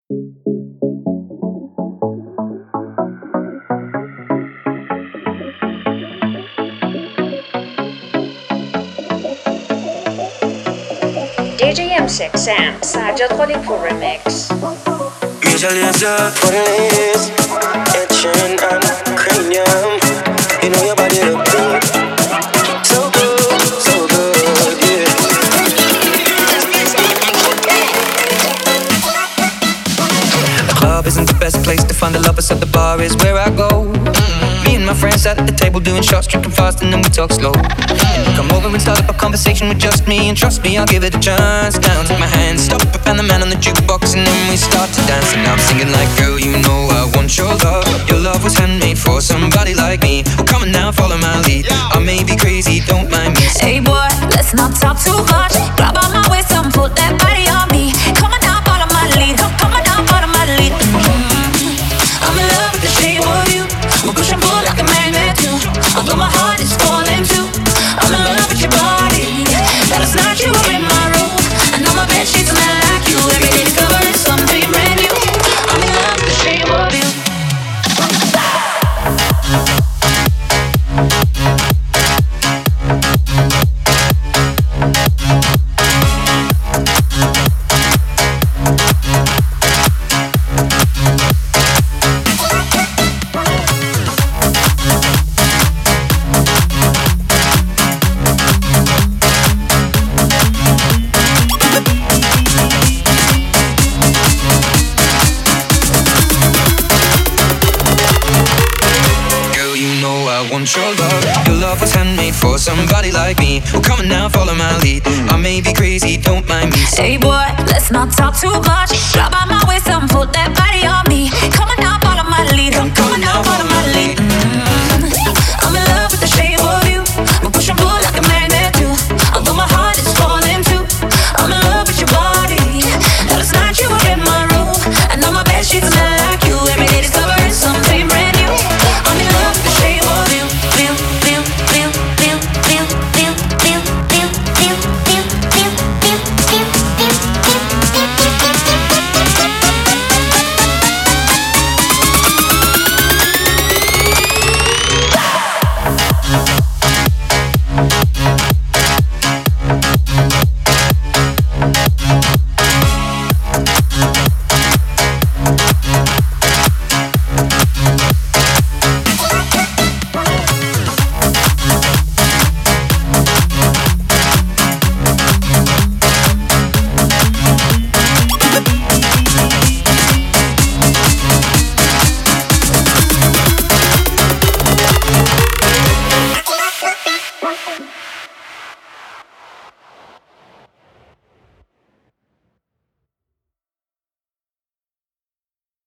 DJ M6 Sam Sajjad Khalipour remix. Usually it's up for the ladies, etching and cranium. You know your body look good, so good, yeah. The club isn't the best place to find the lovers, so the bar is where I go. Me and my friends sat at the table doing shots, drinking fast, and then we talk slow. And you come over and start up a conversation with just me, and trust me, I'll give it a chance. Down, take my hand, stop, and the man on the jukebox, and then we start to dance. And I'm singing like, girl, you know I want your love. Your love was handmade for somebody like me. Well, come on now, follow my lead. I may be crazy, don't mind me. Hey boy, let's not talk too much. Grab on my waist and put that body on me. Come on now, follow my lead. Come on now, follow my lead. I'm in love with the shape of you. We'll push and pull like a magnet too. Although my heart is falling too. I'm in love with your body. Last night you were in my room, and on my bed sheets smell like you. Every day discovering something brand new. I'm in love with the shape of you. Your love, your love was handmade for somebody like me. Well, come on now, follow my lead. I may be crazy, don't mind me. Hey boy, let's not talk too much. Grab on my waist and put that body on me. Come on now, follow my lead. Come on now, follow my lead. I'm in love with the shape of you. We'll push and pull like a magnet too. Although my heart is falling too. I'm in love with your body. Last night you were in my room, and on my bed sheets smell like you. Every day discovering something brand new. I'm in love with the shape of you.